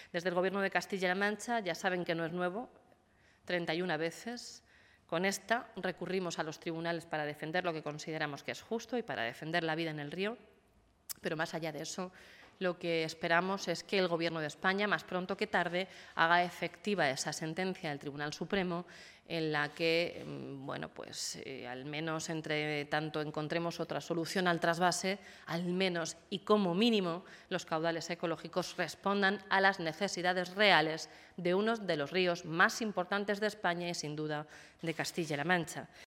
Desde el Gobierno de Castilla-La Mancha ya saben que no es nuevo, 31 veces. Con esta recurrimos a los tribunales para defender lo que consideramos que es justo y para defender la vida en el río, pero más allá de eso, lo que esperamos es que el Gobierno de España, más pronto que tarde, haga efectiva esa sentencia del Tribunal Supremo en la que, al menos entre tanto encontremos otra solución al trasvase, al menos y como mínimo los caudales ecológicos respondan a las necesidades reales de uno de los ríos más importantes de España y, sin duda, de Castilla-La Mancha.